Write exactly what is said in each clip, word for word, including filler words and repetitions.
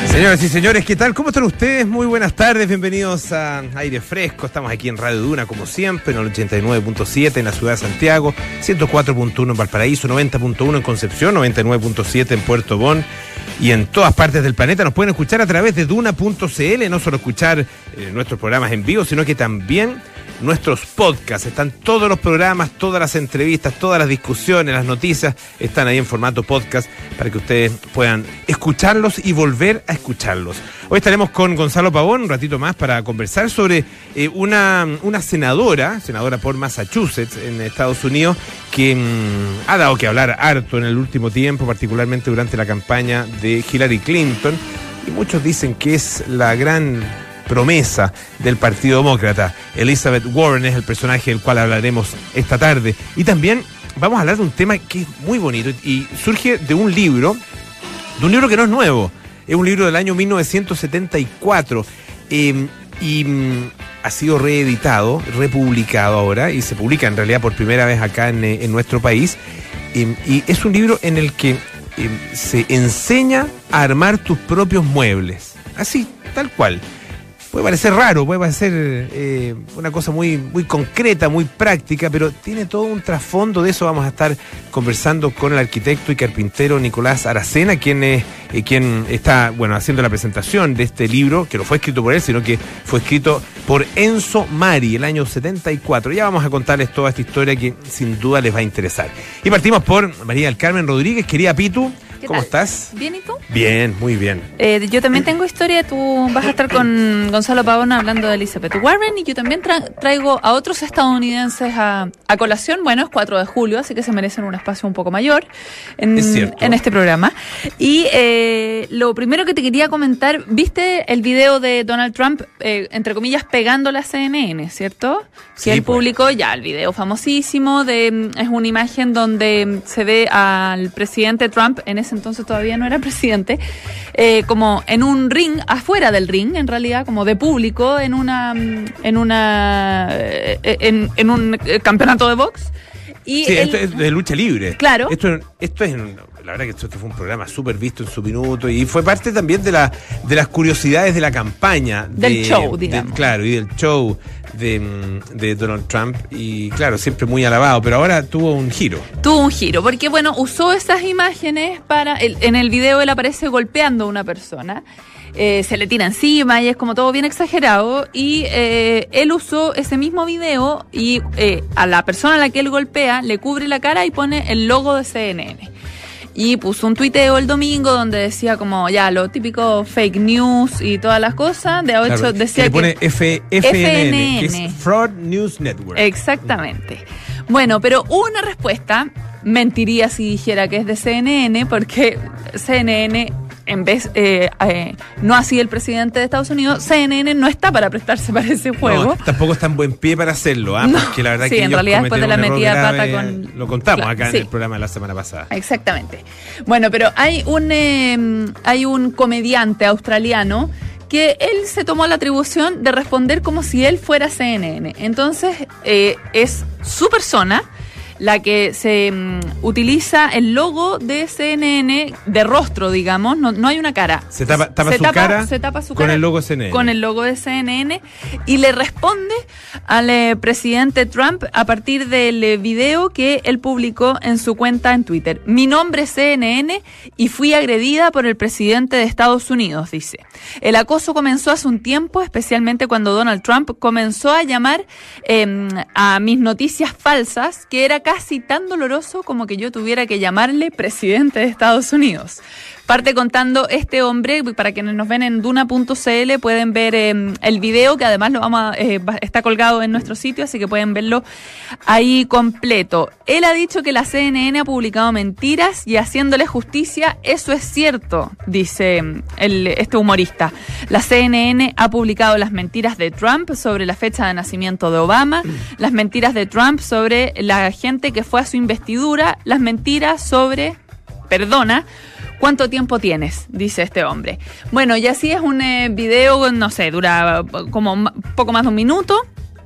Señoras y señores, ¿qué tal? ¿Cómo están ustedes? Muy buenas tardes, bienvenidos a Aire Fresco. Estamos aquí en Radio Duna, como siempre, en el ochenta y nueve punto siete en la ciudad de Santiago, ciento cuatro punto uno en Valparaíso, noventa punto uno en Concepción, noventa y nueve punto siete en Puerto Montt y en todas partes del planeta. Nos pueden escuchar a través de duna punto c l, no solo escuchar eh, nuestros programas en vivo, sino que también nuestros podcasts. Están todos los programas, todas las entrevistas, todas las discusiones, las noticias, están ahí en formato podcast para que ustedes puedan escucharlos y volver a escucharlos. Hoy estaremos con Gonzalo Pavón un ratito más para conversar sobre eh, una, una senadora, senadora por Massachusetts en Estados Unidos, que mmm, ha dado que hablar harto en el último tiempo, particularmente durante la campaña de Hillary Clinton, y muchos dicen que es la gran promesa del Partido Demócrata. Elizabeth Warren es el personaje del cual hablaremos esta tarde. Y también vamos a hablar de un tema que es muy bonito y surge de un libro, de un libro que no es nuevo. Es un libro del año mil novecientos setenta y cuatro eh, y mm, ha sido reeditado, republicado ahora, y se publica en realidad por primera vez acá en, en nuestro país. Eh, y es un libro en el que eh, se enseña a armar tus propios muebles. Así, tal cual. Puede parecer raro, puede parecer eh, una cosa muy, muy concreta, muy práctica, pero tiene todo un trasfondo. De eso vamos a estar conversando con el arquitecto y carpintero Nicolás Aracena, quien es eh, quien está bueno haciendo la presentación de este libro, que no fue escrito por él, sino que fue escrito por Enzo Mari, el año setenta y cuatro. Ya vamos a contarles toda esta historia que sin duda les va a interesar. Y partimos por María del Carmen Rodríguez. Querida Pitu, ¿cómo estás? ¿Bien y tú? Bien, muy bien. Eh, yo también tengo historia. Tú vas a estar con Gonzalo Pavón hablando de Elizabeth Warren, y yo también tra- traigo a otros estadounidenses a, a colación. Bueno, es cuatro de julio, así que se merecen un espacio un poco mayor en, es cierto. en este programa. Y eh, lo primero que te quería comentar, ¿viste el video de Donald Trump, eh, entre comillas, pegando la C N N, cierto? Que Sí, él pues. publicó ya el video famosísimo, de es una imagen donde se ve al presidente Trump, en ese entonces todavía no era presidente, eh, como en un ring, afuera del ring, en realidad, como de público, en una en una eh, en, en un campeonato de box. Y sí, él, esto es de lucha libre. Claro. Esto, esto es, la verdad que esto, esto fue un programa súper visto en su minuto y fue parte también de la de las curiosidades de la campaña. Del de, show, digamos. De, claro, y del show de, de Donald Trump. Y claro, siempre muy alabado, pero ahora tuvo un giro. Tuvo un giro, porque bueno, usó esas imágenes para... El, en el video él aparece golpeando a una persona. Eh, se le tira encima y es como todo bien exagerado, y eh, él usó ese mismo video y eh, a la persona a la que él golpea le cubre la cara y pone el logo de C N N. Y puso un tuiteo el domingo donde decía como ya lo típico fake news y todas las cosas. De hecho, Claro, decía que le pone que F, F N N, que es Fraud News Network. Exactamente. Bueno, pero una respuesta, mentiría si dijera que es de C N N, porque C N N, en vez, eh, eh, no así el presidente de Estados Unidos, C N N no está para prestarse para ese juego. No, tampoco está en buen pie para hacerlo, ¿ah? No. Porque la verdad Sí, que en ellos realidad después de la cometieron un metida de error pata grave, con- lo contamos Claro, acá sí. en el programa de la semana pasada. Exactamente. Bueno, pero hay un, eh, hay un comediante australiano que él se tomó la atribución de responder como si él fuera C N N. Entonces, eh, es su persona la que se um, utiliza el logo de C N N de rostro, digamos, no, no hay una cara. Se tapa, tapa se su tapa, cara se tapa su con cara el logo de C N N. Con el logo de C N N y le responde al eh, presidente Trump a partir del eh, video que él publicó en su cuenta en Twitter. Mi nombre es C N N y fui agredida por el presidente de Estados Unidos, dice. El acoso comenzó hace un tiempo, especialmente cuando Donald Trump comenzó a llamar eh, a mis noticias falsas, que era casi tan doloroso como que yo tuviera que llamarle presidente de Estados Unidos. Parte contando este hombre, para quienes nos ven en duna punto c l pueden ver eh, el video, que además lo vamos a, eh, está colgado en nuestro sitio, así que pueden verlo ahí completo. Él ha dicho que la C N N ha publicado mentiras y haciéndole justicia, eso es cierto, dice el, este humorista. La C N N ha publicado las mentiras de Trump sobre la fecha de nacimiento de Obama, las mentiras de Trump sobre la gente que fue a su investidura, las mentiras sobre, perdona, ¿cuánto tiempo tienes?, dice este hombre. Bueno, y así es un eh, video, no sé, dura como un poco más de un minuto.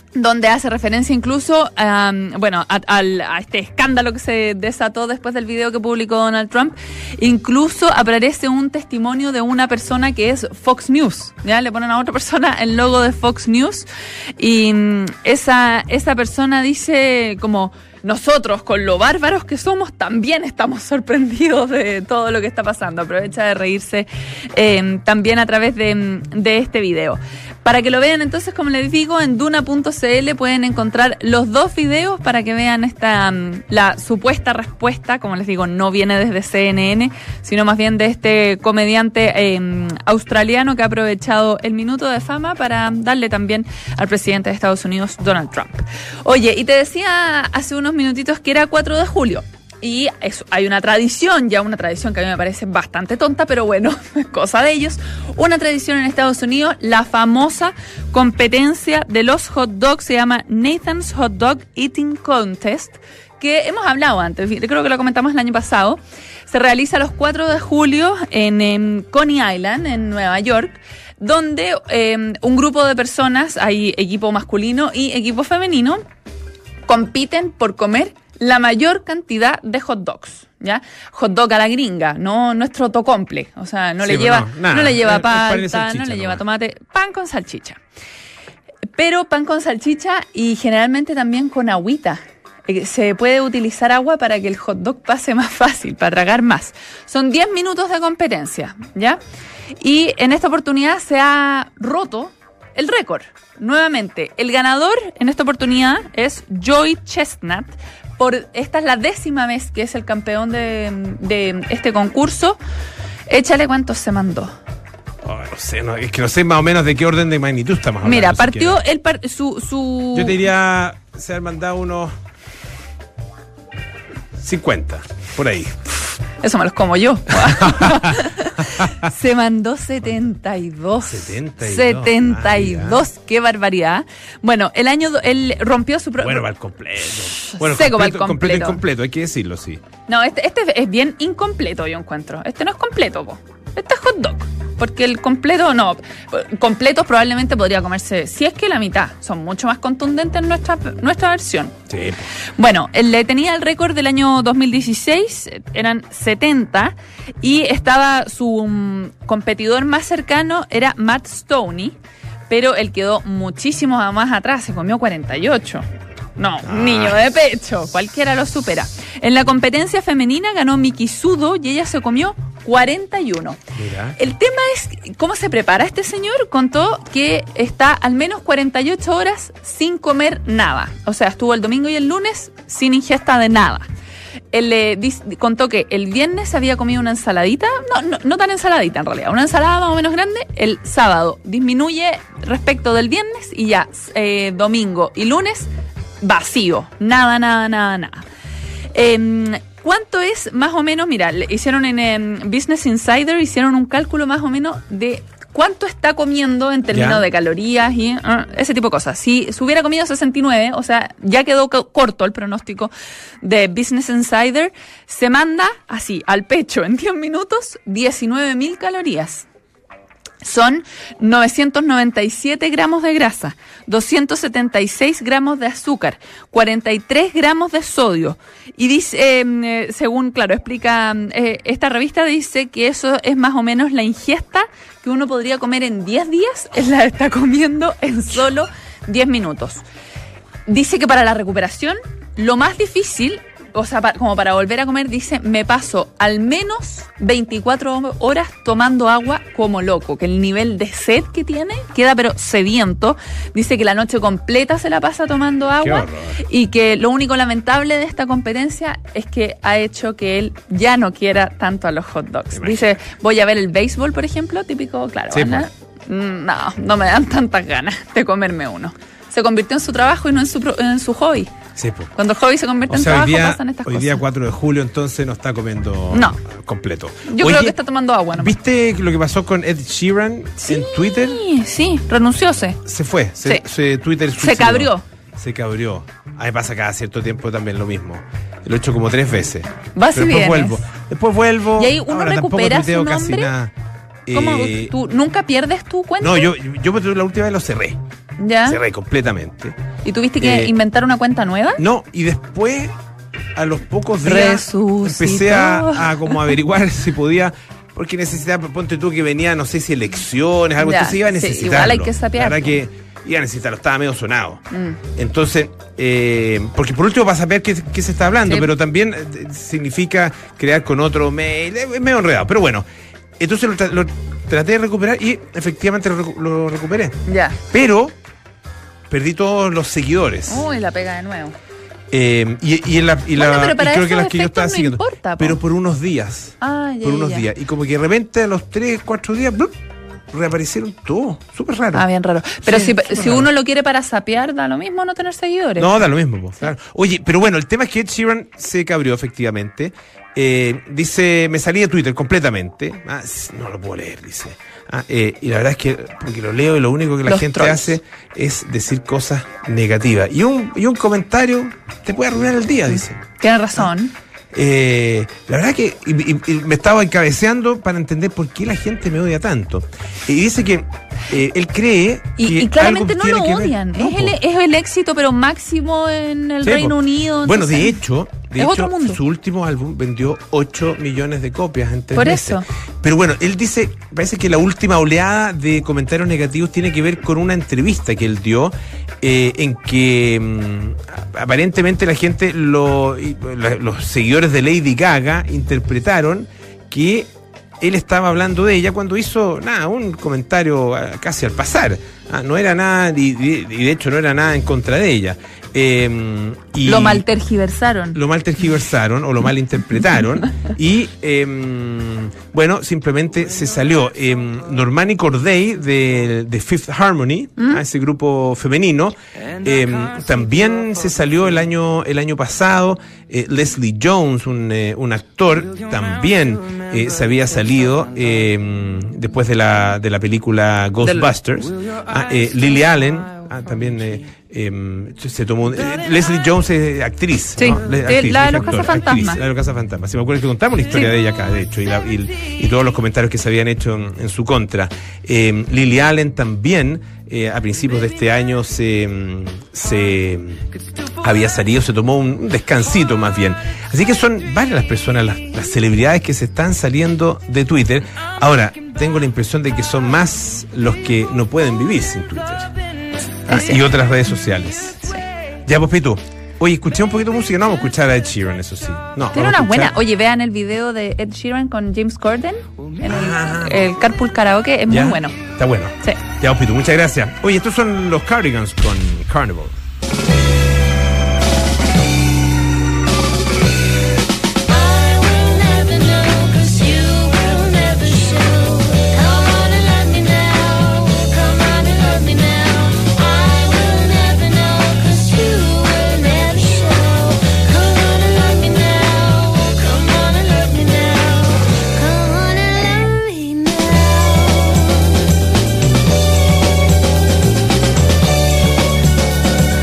donde hace referencia incluso um, bueno, a, a, a este escándalo que se desató después del video que publicó Donald Trump. Incluso aparece un testimonio de una persona que es Fox News, ¿ya? Le ponen a otra persona el logo de Fox News y um, esa, esa persona dice como: nosotros, con lo bárbaros que somos, también estamos sorprendidos de todo lo que está pasando. Aprovecha de reírse eh, también a través de, de este video. Para que lo vean, entonces, como les digo, en duna punto c l pueden encontrar los dos videos para que vean esta la supuesta respuesta. Como les digo, no viene desde C N N, sino más bien de este comediante eh, australiano que ha aprovechado el minuto de fama para darle también al presidente de Estados Unidos, Donald Trump. Oye, y te decía hace unos minutitos que era cuatro de julio. Y eso, hay una tradición, ya una tradición que a mí me parece bastante tonta, pero bueno, es cosa de ellos. Una tradición en Estados Unidos, la famosa competencia de los hot dogs, se llama Nathan's Hot Dog Eating Contest, que hemos hablado antes, creo que lo comentamos el año pasado. Se realiza los cuatro de julio en, en Coney Island, en Nueva York, donde eh, un grupo de personas, hay equipo masculino y equipo femenino, compiten por comer la mayor cantidad de hot dogs, ¿ya? Hot dog a la gringa, no nuestro tocomple, o sea, no sí, le lleva, no, nada, no le lleva palta, no le lleva tomate, pan con salchicha. Pero pan con salchicha y generalmente también con agüita. Se puede utilizar agua para que el hot dog pase más fácil, para tragar más. Son diez minutos de competencia, ¿ya? Y en esta oportunidad se ha roto el récord. Nuevamente, el ganador en esta oportunidad es Joey Chestnut. Por, esta es la décima vez que es el campeón de, de este concurso. Échale cuántos se mandó. Oh, no sé, no, es que no sé más o menos de qué orden de magnitud estamos hablando. Mira, partió siquiera. el par, su, su... Yo te diría, se han mandado unos cincuenta, por ahí. Eso me los como yo. Se mandó setenta y dos. setenta y dos. setenta y dos. Ah, qué barbaridad. Bueno, el año, él rompió su... Pro... Bueno, va al completo. Bueno, Seco completo, completo. completo incompleto, hay que decirlo, sí. No, este, este es bien incompleto, yo encuentro. Este no es completo, po. Este es hot dog. Porque el completo, no. Completos probablemente podría comerse, si es que la mitad. Son mucho más contundentes en nuestra, nuestra versión. Sí. Bueno, él tenía el récord del año dos mil dieciséis, eran setenta, y estaba su um, competidor más cercano, era Matt Stoney, pero él quedó muchísimo más atrás, se comió cuarenta y ocho. No, ah. niño de pecho, cualquiera lo supera. En la competencia femenina ganó Miki Sudo y ella se comió cuarenta y uno. Mira. El tema es cómo se prepara este señor. Contó que está al menos cuarenta y ocho horas sin comer nada. O sea, estuvo el domingo y el lunes sin ingesta de nada. Él le eh, contó que el viernes había comido una ensaladita, no, no, no tan ensaladita en realidad, una ensalada más o menos grande. El sábado disminuye respecto del viernes y ya eh, domingo y lunes vacío, nada, nada, nada, nada. Eh, ¿Cuánto es más o menos? Mira, hicieron en, en Business Insider, hicieron un cálculo más o menos de cuánto está comiendo en términos ya. de calorías y uh, ese tipo de cosas. Si se hubiera comido sesenta y nueve, o sea, ya quedó corto el pronóstico de Business Insider, se manda así, al pecho, en diez minutos, diecinueve mil calorías. Son novecientos noventa y siete gramos de grasa, doscientos setenta y seis gramos de azúcar, cuarenta y tres gramos de sodio. Y dice, eh, según, claro, explica, eh, esta revista dice que eso es más o menos la ingesta que uno podría comer en diez días, él la está comiendo en solo diez minutos. Dice que para la recuperación, lo más difícil, o sea, para, como para volver a comer, dice, me paso al menos veinticuatro horas tomando agua como loco, que el nivel de sed que tiene queda pero sediento. Dice que la noche completa se la pasa tomando agua y que lo único lamentable de esta competencia es que ha hecho que él ya no quiera tanto a los hot dogs. Dice, voy a ver el béisbol, por ejemplo, típico, claro, sí, Ana, pues. No, no me dan tantas ganas de comerme uno. Se convirtió en su trabajo y no en su, en su hobby. Sí, pues. Cuando el hobby se convierte o en sea, trabajo, día, pasan estas hoy cosas. Hoy día cuatro de julio, entonces no está comiendo no. completo. Yo Oye, creo que está tomando agua, ¿no? ¿Viste lo que pasó con Ed Sheeran sí, en Twitter? Sí, sí, renuncióse. Se fue, se, sí. se Twitter suicidó. Se cabrió. Se cabrió. A mí pasa cada cierto tiempo también lo mismo. Lo he hecho como tres veces. Vas y después vienes. vuelvo. Después vuelvo. Y ahí uno ahora recupera su nombre. Casi nada. ¿Cómo? Eh, ¿Tú nunca pierdes tu cuenta? No, yo, yo la última vez lo cerré. ¿Ya? Cerré completamente. ¿Y tuviste que Eh, inventar una cuenta nueva? No, y después, a los pocos días, Resucitó. empecé a, a como averiguar si podía, porque necesitaba, ponte tú que venía, no sé si elecciones, algo, Ya, entonces iba a sí, necesitarlo. igual hay que sapear. La verdad que iba a necesitarlo, estaba medio sonado. Mm. Entonces, eh, porque por último para saber qué, qué se está hablando, Sí. pero también eh, significa crear con otro mail, es medio enredado, pero bueno. Entonces lo, tra- lo traté de recuperar y efectivamente lo, recu- lo recuperé. Ya. Pero perdí todos los seguidores. Uy, la pega de nuevo. Eh, y, y, en la, y, Bueno, la, pero para y creo que esos las que yo estaba efectos no siguiendo. importa, po. Pero por unos días. Ah, ya, por ya, unos ya. días. Y como que de repente a los tres, cuatro días, ¡blup! Reaparecieron todos. Súper raro. Ah, bien raro. Pero Sí, si, súper si raro. uno lo quiere para sapear, da lo mismo no tener seguidores. No, da lo mismo, po, claro. Oye, pero bueno, el tema es que Ed Sheeran se cabrió, efectivamente. Eh, dice, me salí de Twitter completamente. Ah, no lo puedo leer, dice. Ah, eh, y la verdad es que, porque lo leo y lo único que la Los gente trolls. hace es decir cosas negativas. Y un, y un comentario te puede arruinar el día, dice. Tiene razón. Eh, la verdad que y, y- y me estaba encabeceando para entender por qué la gente me odia tanto. Y dice que eh, él cree Y, que y claramente algo no lo tiene que ver- odian. No, es, po. el, es el éxito, pero máximo en el Sí, Reino po. Unido. Bueno, entonces- de hecho, de es hecho otro mundo. su último álbum vendió ocho millones de copias en tres Por meses. eso. Pero bueno, él dice, parece que la última oleada de comentarios negativos tiene que ver con una entrevista que él dio eh, en que mm, aparentemente la gente, lo, y, la- los seguidores de Lady Gaga interpretaron que él estaba hablando de ella cuando hizo, nada, un comentario ah, casi al pasar. Ah, no era nada, y, y- y de hecho no era nada en contra de ella. Eh, y Lo mal tergiversaron. lo mal tergiversaron o lo mal interpretaron y eh, bueno, simplemente se salió. Eh, Normani Corday de, de Fifth Harmony, ¿Mm? a ese grupo femenino, eh, también se salió el año el año pasado. Eh, Leslie Jones, un, eh, un actor, también eh, se había salido eh, después de la, de la película Ghostbusters. Ah, eh, Lily Allen, ah, también eh, eh, se tomó un- eh, Leslie Jones es actriz, Sí, ¿no? Le- sí, actriz, la de no los es actor, cazafantasmas. actriz, la de los cazafantasmas. Si me acuerdo que contamos la historia Sí. de ella acá, de hecho, y, la- y- y todos los comentarios que se habían hecho en, en su contra. Eh, Lily Allen también, eh, a principios de este año, se, mm, se había salido, se tomó un descansito más bien. Así que son varias las personas, las, las celebridades que se están saliendo de Twitter. Ahora, tengo la impresión de que son más los que no pueden vivir sin Twitter. Ah, Es y cierto. otras redes sociales. Sí. Ya, pues, Pitu. Oye, escuché un poquito de música. No vamos a escuchar a Ed Sheeran, eso sí. No, Tiene vamos a una buena. escuchar- Oye, vean el video de Ed Sheeran con James Corden en el, Ah. el Carpool Karaoke. Es ¿Ya? muy bueno. Está bueno. Sí. Ya, pues, Pitu, muchas gracias. Oye, estos son los Cardigans con Carnival. I will never know, 'cause you will never show. Come on and love me now. Come on and love me now. I will never know, 'cause you will never show. Come on and love me now. Come on and love me now. Come on and love me now. Come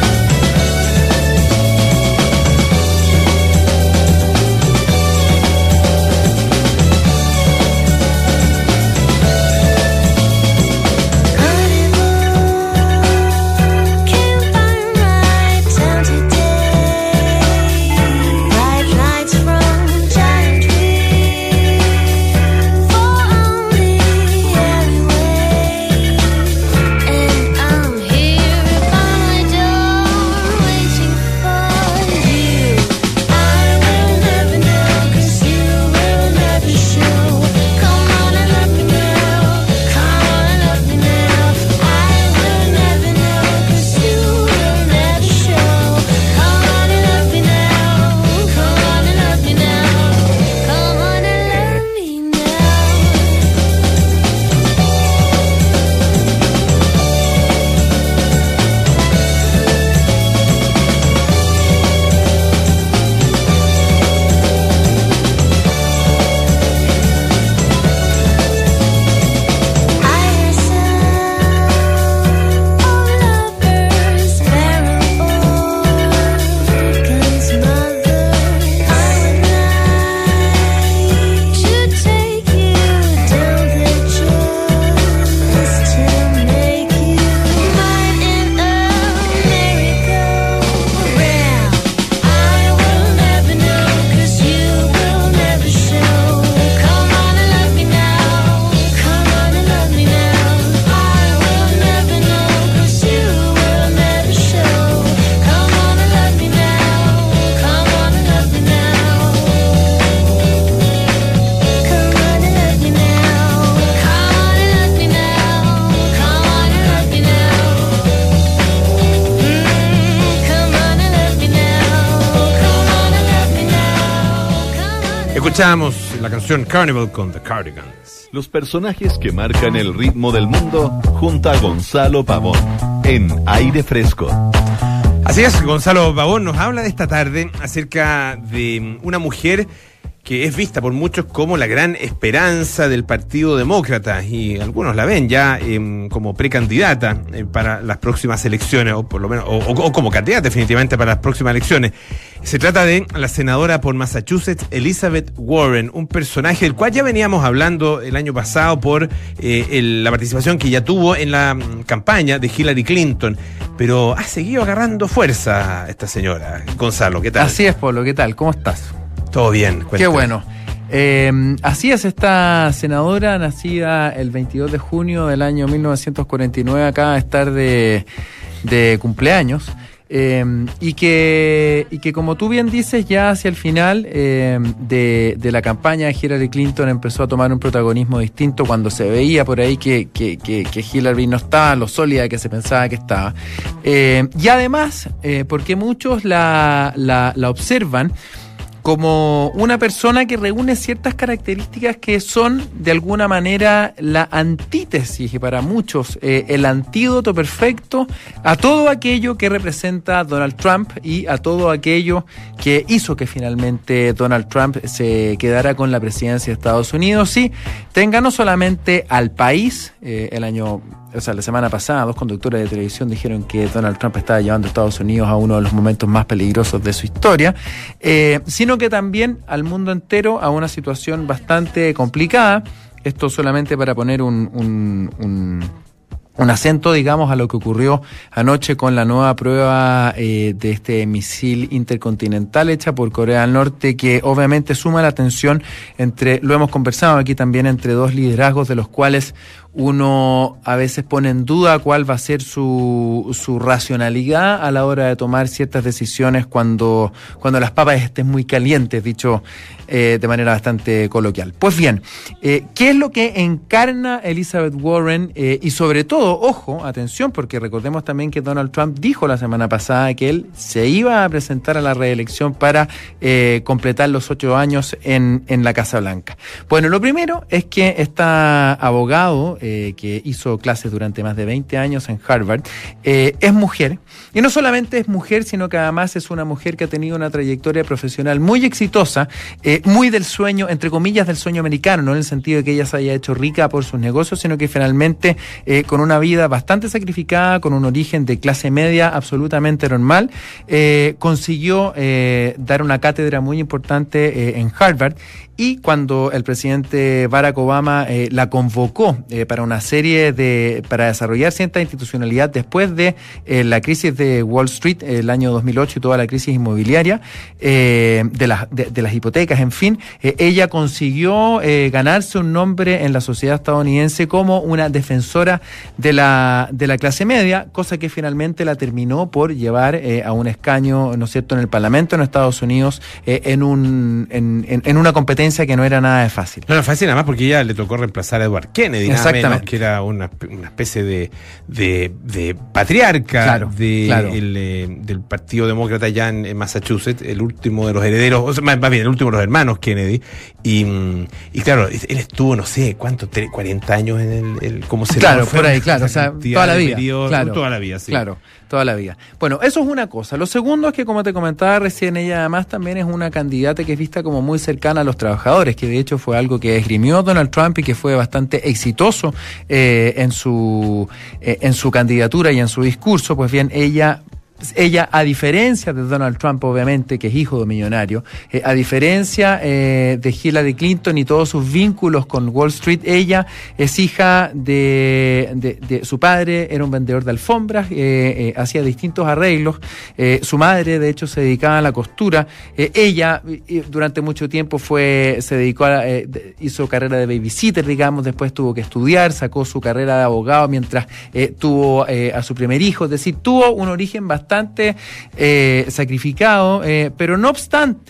Escuchamos la canción Carnival con The Cardigans. Los personajes que marcan el ritmo del mundo junto a Gonzalo Pavón en Aire Fresco. Así es, Gonzalo Pavón nos habla de esta tarde acerca de una mujer que es vista por muchos como la gran esperanza del Partido Demócrata, y algunos la ven ya eh, como precandidata eh, para las próximas elecciones, o por lo menos, o, o, o como candidata definitivamente para las próximas elecciones. Se trata de la senadora por Massachusetts, Elizabeth Warren, un personaje del cual ya veníamos hablando el año pasado por eh, el, la participación que ya tuvo en la mm, campaña de Hillary Clinton, pero ha seguido agarrando fuerza esta señora. Gonzalo, ¿qué tal? Así es, Pablo, ¿qué tal? ¿Cómo estás? Todo bien. Cuéntame. Qué bueno. Eh, así es, esta senadora, nacida el veintidós de junio del año mil novecientos cuarenta y nueve, acaba de estar de, de cumpleaños, eh, y que y que como tú bien dices, ya hacia el final eh, de, de la campaña, Hillary Clinton empezó a tomar un protagonismo distinto cuando se veía por ahí que, que, que, que Hillary no estaba lo sólida que se pensaba que estaba. Eh, y además, eh, porque muchos la, la, la observan como una persona que reúne ciertas características que son de alguna manera la antítesis y para muchos eh, el antídoto perfecto a todo aquello que representa Donald Trump y a todo aquello que hizo que finalmente Donald Trump se quedara con la presidencia de Estados Unidos y tenga no solamente al país, eh, el año... O sea, la semana pasada dos conductores de televisión dijeron que Donald Trump estaba llevando a Estados Unidos a uno de los momentos más peligrosos de su historia, eh, sino que también al mundo entero a una situación bastante complicada. Esto solamente para poner un... un, un un acento, digamos, a lo que ocurrió anoche con la nueva prueba eh, de este misil intercontinental hecha por Corea del Norte, que obviamente suma la tensión entre, lo hemos conversado aquí también, entre dos liderazgos de los cuales uno a veces pone en duda cuál va a ser su, su racionalidad a la hora de tomar ciertas decisiones cuando, cuando las papas estén muy calientes, dicho eh, de manera bastante coloquial. Pues bien, eh, ¿qué es lo que encarna Elizabeth Warren? Eh, y sobre todo, ojo, atención, porque recordemos también que Donald Trump dijo la semana pasada que él se iba a presentar a la reelección para eh, completar los ocho años en, en la Casa Blanca. Bueno, lo primero es que está abogado, Eh, que hizo clases durante más de veinte años en Harvard, eh, es mujer, y no solamente es mujer, sino que además es una mujer que ha tenido una trayectoria profesional muy exitosa, eh, muy del sueño, entre comillas, del sueño americano, no en el sentido de que ella se haya hecho rica por sus negocios, sino que finalmente eh, con una vida bastante sacrificada, con un origen de clase media absolutamente normal, eh, consiguió eh, dar una cátedra muy importante eh, en Harvard. Y cuando el presidente Barack Obama eh, la convocó eh, para una serie de, para desarrollar cierta institucionalidad después de eh, la crisis de Wall Street, eh, el año dos mil ocho y toda la crisis inmobiliaria, eh, de, la, de, de las hipotecas, en fin, eh, ella consiguió eh, ganarse un nombre en la sociedad estadounidense como una defensora de la, de la clase media, cosa que finalmente la terminó por llevar eh, a un escaño, ¿no es cierto?, en el Parlamento en Estados Unidos, eh, en, un, en, en, en una competencia que no era nada de fácil. No era fácil, nada más porque ella le tocó reemplazar a Edward Kennedy, nada menos, que era una, una especie de, de, de patriarca claro, de claro. El, eh, del Partido Demócrata allá en, en Massachusetts, el último de los herederos, o sea, más, más bien, el último de los hermanos Kennedy. Y, y claro, él estuvo, no sé, ¿cuánto? cuarenta años en el, el como senador. Claro, por ahí, claro, o sea, toda la vida. Periodo, claro, toda la vida, sí. Claro. Toda la vida. Bueno, eso es una cosa. Lo segundo es que, como te comentaba recién, ella además también es una candidata que es vista como muy cercana a los trabajadores, que de hecho fue algo que esgrimió Donald Trump y que fue bastante exitoso eh, en su eh, en su candidatura y en su discurso. Pues bien, ella... Ella, a diferencia de Donald Trump, obviamente, que es hijo de millonario, eh, a diferencia eh, de Hillary Clinton y todos sus vínculos con Wall Street, ella es hija de, de, de su padre, era un vendedor de alfombras, eh, eh, hacía distintos arreglos, eh, su madre, de hecho, se dedicaba a la costura, eh, ella eh, durante mucho tiempo fue se dedicó a, eh, hizo carrera de babysitter, digamos, después tuvo que estudiar, sacó su carrera de abogado mientras eh, tuvo eh, a su primer hijo, es decir, tuvo un origen bastante bastante eh, sacrificado, eh, pero no obstante,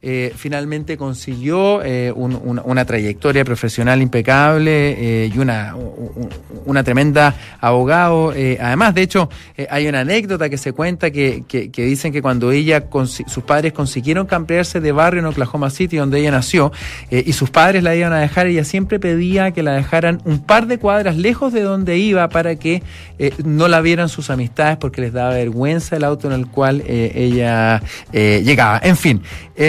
eh, finalmente consiguió eh, un, una, una trayectoria profesional impecable eh, y una, un, una tremenda abogado. Eh, además, de hecho, eh, hay una anécdota que se cuenta que, que, que dicen que cuando ella, consi- sus padres consiguieron cambiarse de barrio en Oklahoma City, donde ella nació, eh, y sus padres la iban a dejar, ella siempre pedía que la dejaran un par de cuadras lejos de donde iba para que eh, no la vieran sus amistades, porque les daba vergüenza el auto en el cual eh, ella eh, llegaba. En fin, eh,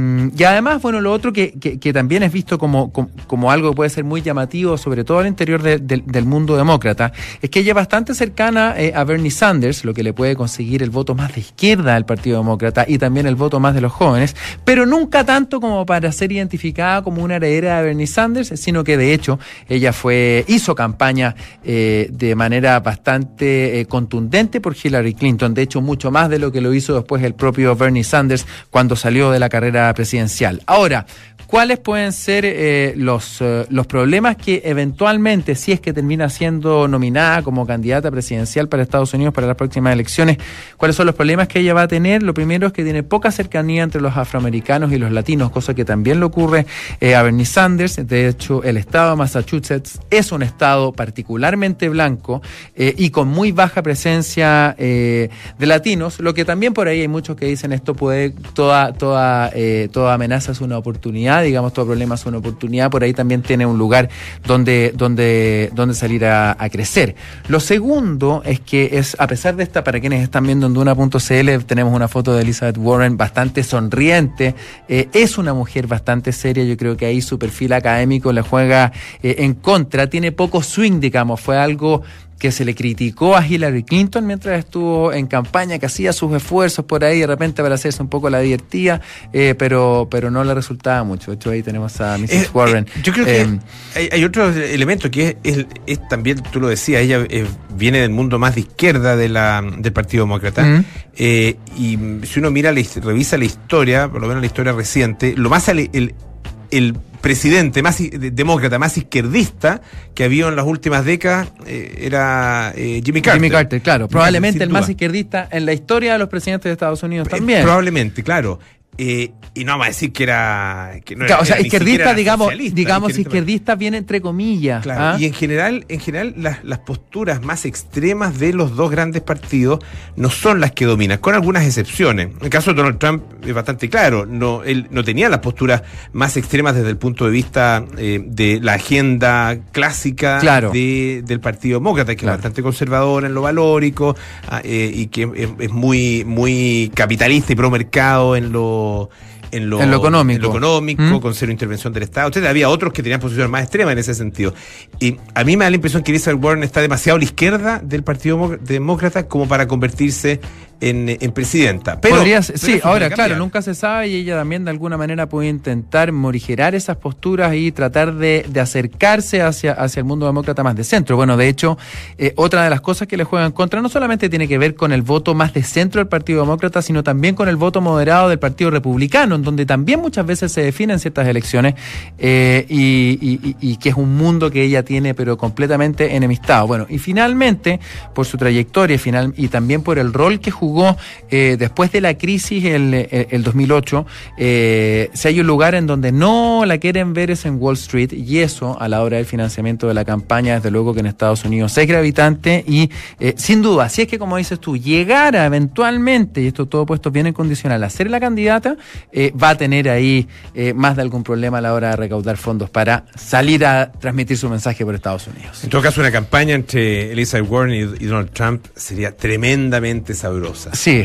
y además, bueno, lo otro que, que, que también es visto como, como, como algo que puede ser muy llamativo, sobre todo al interior de, de, del mundo demócrata, es que ella es bastante cercana eh, a Bernie Sanders, lo que le puede conseguir el voto más de izquierda del Partido Demócrata y también el voto más de los jóvenes, pero nunca tanto como para ser identificada como una heredera de Bernie Sanders, sino que de hecho ella fue hizo campaña eh, de manera bastante eh, contundente por Hillary Clinton, de hecho mucho más de lo que lo hizo después el propio Bernie Sanders cuando salió de la carrera presidencial. Ahora, ¿cuáles pueden ser eh, los, eh, los problemas que eventualmente, si es que termina siendo nominada como candidata presidencial para Estados Unidos para las próximas elecciones, cuáles son los problemas que ella va a tener? Lo primero es que tiene poca cercanía entre los afroamericanos y los latinos, cosa que también le ocurre eh, a Bernie Sanders. De hecho, el estado de Massachusetts es un estado particularmente blanco eh, y con muy baja presencia eh, de latinos, lo que también por ahí hay muchos que dicen esto puede, toda, toda, eh, toda amenaza es una oportunidad, digamos, todo problema es una oportunidad, por ahí también tiene un lugar donde, donde, donde salir a, a crecer. Lo segundo es que es, a pesar de esta, para quienes están viendo en Duna punto c l, tenemos una foto de Elizabeth Warren bastante sonriente, eh, es una mujer bastante seria, yo creo que ahí su perfil académico le juega eh, en contra, tiene poco swing, digamos, fue algo que se le criticó a Hillary Clinton mientras estuvo en campaña, que hacía sus esfuerzos por ahí de repente para hacerse un poco la divertida, eh, pero pero no le resultaba mucho. De hecho, ahí tenemos a missus Eh, Warren. eh, yo creo eh, que hay, hay otro elemento que es, es, es también, tú lo decías, ella eh, viene del mundo más de izquierda de la, del Partido Demócrata. Uh-huh. eh, y si uno mira, la, revisa la historia, por lo menos la historia reciente, lo más el, el, el presidente más demócrata, más izquierdista que había en las últimas décadas eh, era eh, Jimmy Carter. Jimmy Carter, claro. Jimmy Probablemente Carter, el sin más duda. izquierdista en la historia de los presidentes de Estados Unidos Eh, también. Probablemente, claro. Eh, y no vamos a decir que era... Que no Claro, era o sea, era, ni siquiera izquierdista, era digamos, socialista, digamos izquierdista, izquierdista viene entre comillas. Claro, ¿ah? y en general, en general las, las posturas más extremas de los dos grandes partidos no son las que dominan, con algunas excepciones. En el caso de Donald Trump es bastante claro, no, él no tenía las posturas más extremas desde el punto de vista eh, de la agenda clásica Claro. de, del Partido Demócrata, que Claro. es bastante conservadora en lo valórico ah, eh, y que es, es muy, muy capitalista y pro mercado en lo... En lo, En lo económico. en lo económico, ¿Mm? con cero intervención del Estado. Entonces, había otros que tenían posiciones más extremas en ese sentido. Y a mí me da la impresión que Elizabeth Warren está demasiado a la izquierda del Partido Demócrata como para convertirse en, en presidenta. Pero, Podría ser- pero sí, eso ahora, puede claro, cambiar. nunca se sabe y ella también de alguna manera puede intentar morigerar esas posturas y tratar de, de acercarse hacia, hacia el mundo demócrata más de centro. Bueno, de hecho, eh, otra de las cosas que le juegan en contra no solamente tiene que ver con el voto más de centro del Partido Demócrata, sino también con el voto moderado del Partido Republicano, en donde también muchas veces se definen ciertas elecciones eh, y, y, y que es un mundo que ella tiene pero completamente enemistado. Bueno, y finalmente, por su trayectoria final, y también por el rol que jugó eh, después de la crisis el, el, el dos mil ocho, eh, si hay un lugar en donde no la quieren ver es en Wall Street, y eso a la hora del financiamiento de la campaña, desde luego que en Estados Unidos es gravitante y eh, sin duda, si es que como dices tú, llegara eventualmente, y esto todo puesto bien en condicional, a ser la candidata, eh, va a tener ahí eh, más de algún problema a la hora de recaudar fondos para salir a transmitir su mensaje por Estados Unidos. En todo caso, una campaña entre Elizabeth Warren y, y Donald Trump sería tremendamente sabrosa. Sí,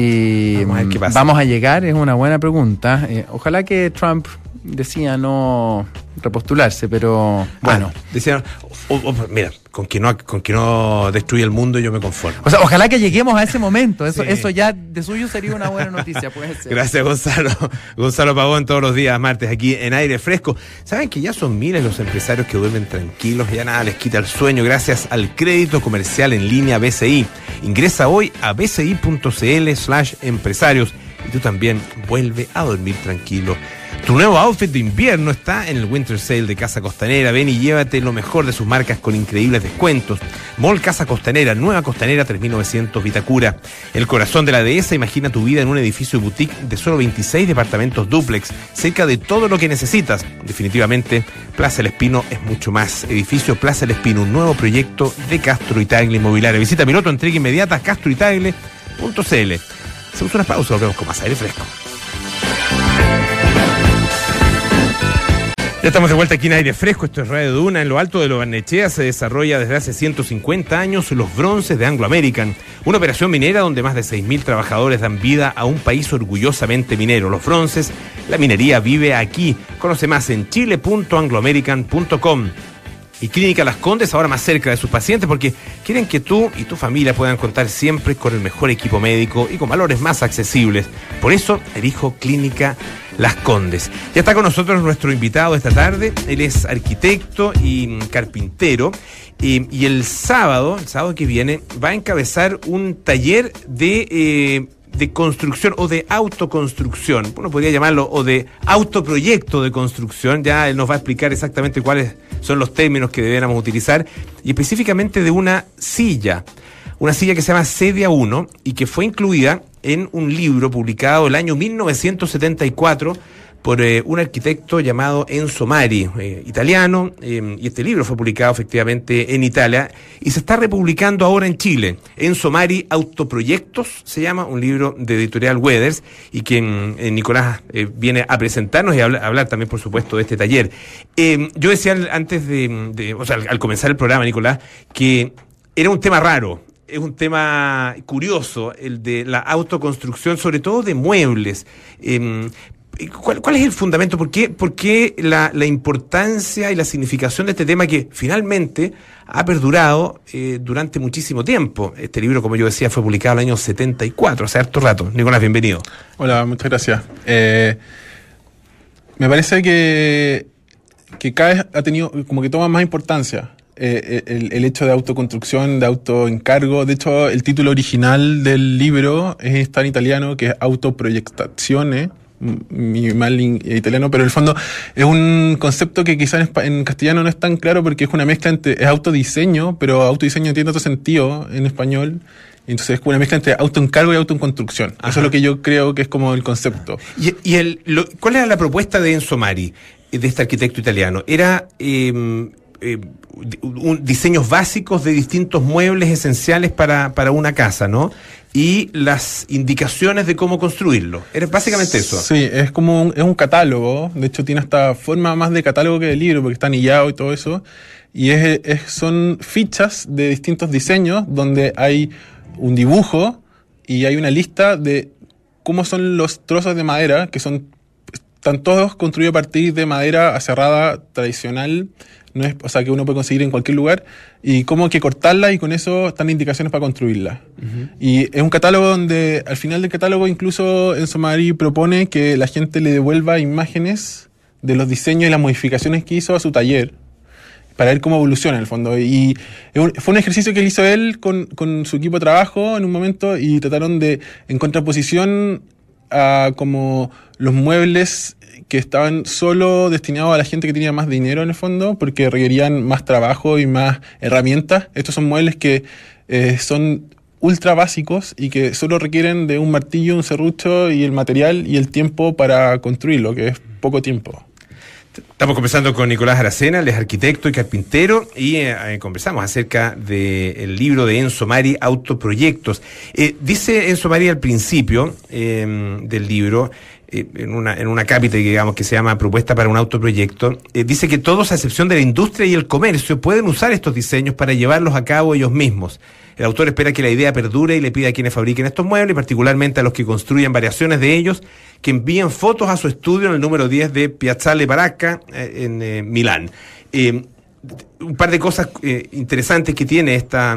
y Vamos a ver qué pasa. vamos a llegar, es una buena pregunta. Eh, ojalá que Trump decía no repostularse, pero bueno. Ah, decían, o- o- mira, con que no con que no destruya el mundo yo me conformo. O sea, ojalá que lleguemos a ese momento. Eso, Sí. eso ya de suyo sería una buena noticia, puede ser. Gracias, Gonzalo. Gonzalo Pavón, todos los días, martes, aquí en Aire Fresco. Saben que ya son miles los empresarios que duermen tranquilos, ya nada les quita el sueño gracias al crédito comercial en línea B C I. Ingresa hoy a bci.cl slash empresarios y tú también vuelve a dormir tranquilo. Tu nuevo outfit de invierno está en el Winter Sale de Casa Costanera. Ven y llévate lo mejor de sus marcas con increíbles descuentos. Mall Casa Costanera, Nueva Costanera tres mil novecientos Vitacura. El corazón de la dehesa, imagina tu vida en un edificio de boutique de solo veintiséis departamentos dúplex, cerca de todo lo que necesitas. Definitivamente, Plaza El Espino es mucho más. Edificio Plaza El Espino, un nuevo proyecto de Castro y Tagle Inmobiliaria. Visita piloto, entrega inmediata, castro y tagle punto c l. Hacemos una pausa, volvemos con más aire fresco. Ya estamos de vuelta aquí en Aire Fresco, esto es Radio Duna. En lo alto de Lo Barnechea se desarrolla desde hace ciento cincuenta años los bronces de Anglo American, una operación minera donde más de seis mil trabajadores dan vida a un país orgullosamente minero. Los bronces, la minería vive aquí. Conoce más en chile punto anglo american punto com. Y Clínica Las Condes, ahora más cerca de sus pacientes, porque quieren que tú y tu familia puedan contar siempre con el mejor equipo médico y con valores más accesibles. Por eso elijo Clínica Las Condes. Ya está con nosotros nuestro invitado esta tarde. Él es arquitecto y carpintero. Y, y el sábado, el sábado que viene, va a encabezar un taller de... Eh, de construcción o de autoconstrucción, uno podría llamarlo, o de autoproyecto de construcción. Ya él nos va a explicar exactamente cuáles son los términos que deberíamos utilizar, y específicamente de una silla, una silla que se llama Sedia uno y que fue incluida en un libro publicado el año mil novecientos setenta y cuatro por eh, un arquitecto llamado Enzo Mari, eh, italiano, eh, y este libro fue publicado efectivamente en Italia y se está republicando ahora en Chile. Enzo Mari, Autoproyectos, se llama, un libro de editorial Weathers, y quien eh, Nicolás eh, viene a presentarnos y a hablar, a hablar también, por supuesto, de este taller. Eh, yo decía antes de, de o sea, al, al comenzar el programa, Nicolás, que era un tema raro. Es un tema curioso, el de la autoconstrucción, sobre todo de muebles. Eh, ¿Cuál, ¿Cuál es el fundamento? ¿Por qué, por qué la, la importancia y la significación de este tema que finalmente ha perdurado eh, durante muchísimo tiempo? Este libro, como yo decía, fue publicado en el año setenta y cuatro, hace harto rato. Nicolás, bienvenido. Hola, muchas gracias. Eh, me parece que, que cada vez ha tenido, como que toma más importancia eh, el, el hecho de autoconstrucción, de autoencargo. De hecho, el título original del libro es, está en italiano, que es Autoproiettazione. Mi mal italiano, pero en el fondo es un concepto que quizás en, en castellano no es tan claro, porque es una mezcla entre, es autodiseño, pero autodiseño tiene otro sentido en español, entonces es una mezcla entre autoencargo y autoconstrucción. Ajá. Eso es lo que yo creo que es como el concepto. ¿Y, y el, lo, cuál era la propuesta de Enzo Mari, de este arquitecto italiano? Era eh, eh, un, diseños básicos de distintos muebles esenciales para, para una casa, ¿no? Y las indicaciones de cómo construirlo. Era básicamente eso. Sí, es como un, es un catálogo. De hecho, tiene hasta forma más de catálogo que de libro, porque está anillado y todo eso. Y es, es, son fichas de distintos diseños donde hay un dibujo y hay una lista de cómo son los trozos de madera, que son están todos construidos a partir de madera aserrada tradicional, no es, o sea, que uno puede conseguir en cualquier lugar, y cómo hay que cortarla, y con eso están indicaciones para construirla. Uh-huh. Y es un catálogo donde, al final del catálogo, incluso Enzo Mari propone que la gente le devuelva imágenes de los diseños y las modificaciones que hizo a su taller, para ver cómo evoluciona en el fondo. Y fue un ejercicio que él hizo él con, con su equipo de trabajo en un momento, y trataron de, en contraposición a como los muebles que estaban solo destinados a la gente que tenía más dinero en el fondo, porque requerían más trabajo y más herramientas. Estos son muebles que eh, son ultra básicos y que solo requieren de un martillo, un serrucho y el material y el tiempo para construirlo, que es poco tiempo. Estamos conversando con Nicolás Aracena, él es arquitecto y carpintero, y eh, conversamos acerca del libro de Enzo Mari, Autoproyectos. Eh, dice Enzo Mari al principio eh, del libro, eh, en una en una cápita, digamos, que se llama Propuesta para un autoproyecto, eh, dice que todos, a excepción de la industria y el comercio, pueden usar estos diseños para llevarlos a cabo ellos mismos. El autor espera que la idea perdure y le pide a quienes fabriquen estos muebles, particularmente a los que construyan variaciones de ellos, que envíen fotos a su estudio en el número diez de Piazzale Baracca, eh, en eh, Milán. Eh, un par de cosas eh, interesantes que tiene esta,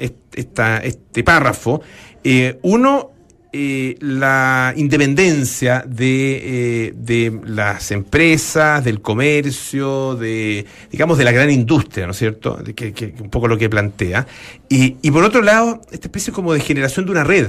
esta, este párrafo. Eh, uno, eh, la independencia de, eh, de las empresas, del comercio, de, digamos, de la gran industria, ¿no es cierto? De que, que un poco lo que plantea. Y, y por otro lado, esta especie como de generación de una red,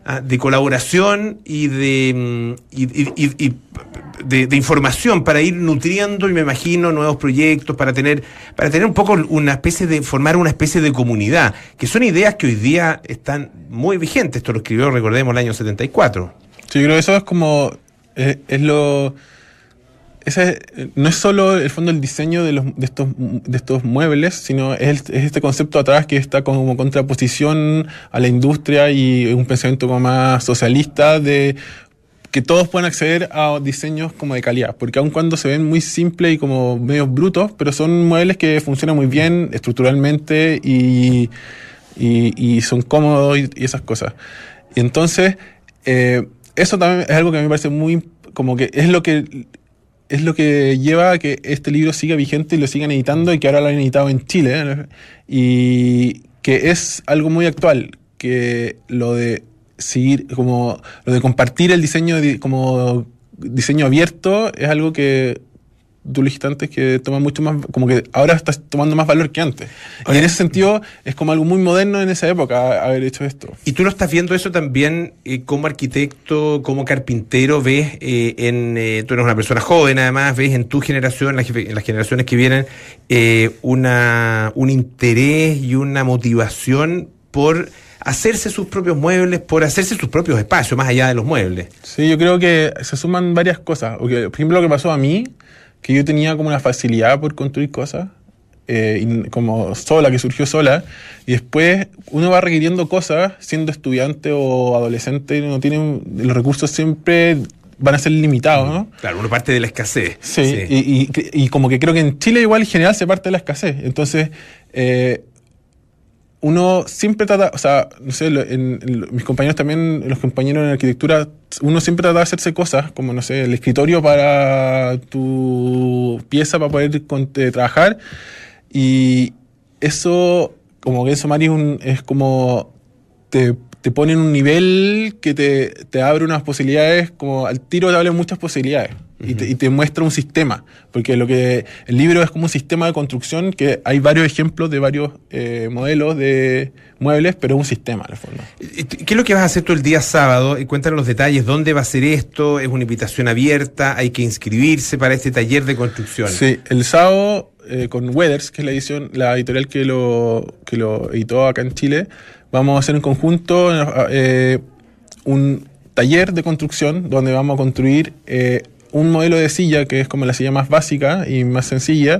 ah, de colaboración y de, y, y- y- y de, de información para ir nutriendo, y me imagino, nuevos proyectos, para tener, para tener un poco una especie de, formar una especie de comunidad, que son ideas que hoy día están muy vigentes. Esto lo escribió, recordemos, el año setenta y cuatro. Sí, yo creo que eso es como, es, es lo... Ese, eh, no es solo el fondo el diseño de, los, de, estos, de estos muebles, sino es, es este concepto atrás que está como contraposición a la industria y un pensamiento como más socialista de que todos puedan acceder a diseños como de calidad, porque aun cuando se ven muy simples y como medios brutos, pero son muebles que funcionan muy bien estructuralmente y, y, y son cómodos y, y esas cosas. Y entonces, eh, eso también es algo que a mí me parece muy, como que es lo que es lo que lleva a que este libro siga vigente y lo sigan editando, y que ahora lo han editado en Chile, ¿eh? Y que es algo muy actual, que lo de seguir, como lo de compartir el diseño de- como diseño abierto es algo que tú lo dijiste antes, que toma mucho más, como que ahora está tomando más valor que antes. Y en ese sentido es como algo muy moderno en esa época haber hecho esto. Y tú lo estás viendo eso también eh, como arquitecto, como carpintero, ves eh, en, eh, tú eres una persona joven además, ves en tu generación, las, en las generaciones que vienen, eh, una, un interés y una motivación por hacerse sus propios muebles, por hacerse sus propios espacios, más allá de los muebles. Sí, yo creo que se suman varias cosas. Porque, por ejemplo, lo que pasó a mí, que yo tenía como una facilidad por construir cosas, eh, y como sola, que surgió sola, y después uno va requiriendo cosas siendo estudiante o adolescente, no tiene un- los recursos siempre van a ser limitados, ¿no? Claro, uno parte de la escasez. Sí, Y, y, y como que creo que en Chile igual en general se parte de la escasez. Entonces, eh, uno siempre trata, o sea, no sé, lo- en, en lo- mis compañeros también, los compañeros en arquitectura, uno siempre trata de hacerse cosas, como, no sé, el escritorio para tu pieza para poder con- eh, trabajar. Y eso, como que eso, Mari, es, un- es como te, te pone en un nivel que te, te abre unas posibilidades, como al tiro te abre muchas posibilidades. Y te, y te muestra un sistema, porque lo que el libro es como un sistema de construcción, que hay varios ejemplos de varios eh, modelos de muebles, pero es un sistema en el fondo. ¿Qué es lo que vas a hacer tú el día sábado? Y cuéntanos los detalles, ¿dónde va a ser esto? ¿Es una invitación abierta? ¿Hay que inscribirse para este taller de construcción? Sí, el sábado eh, con Weathers, que es la edición, la editorial que lo, que lo editó acá en Chile, vamos a hacer en conjunto eh, un taller de construcción donde vamos a construir eh, un modelo de silla que es como la silla más básica y más sencilla.